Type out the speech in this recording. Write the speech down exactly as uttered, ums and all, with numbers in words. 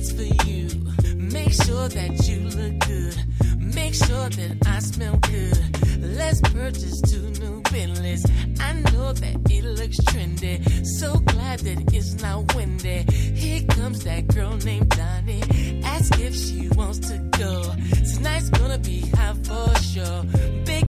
it's for you. Make sure that you look good. Make sure that I smell good. Let's purchase two new Bentleys. I know that it looks trendy. So glad that